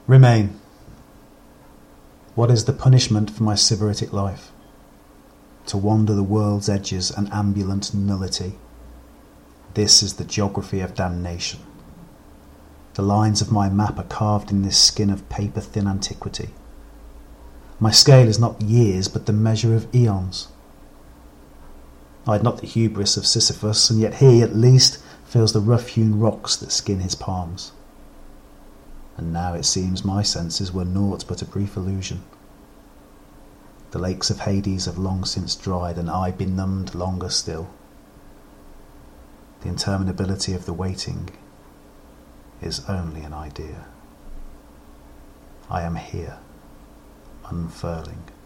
Remain. What is the punishment for my sybaritic life? To wander the world's edges, an ambulant nullity. This is the geography of damnation. The lines of my map are carved in this skin of paper-thin antiquity. My scale is not years, but the measure of eons. I had not the hubris of Sisyphus, and yet he, at least, feels the rough-hewn rocks that skin his palms. And now it seems my senses were naught but a brief illusion. The lakes of Hades have long since dried, and I benumbed longer still. The interminability of the waiting is only an idea. I am here, unfurling.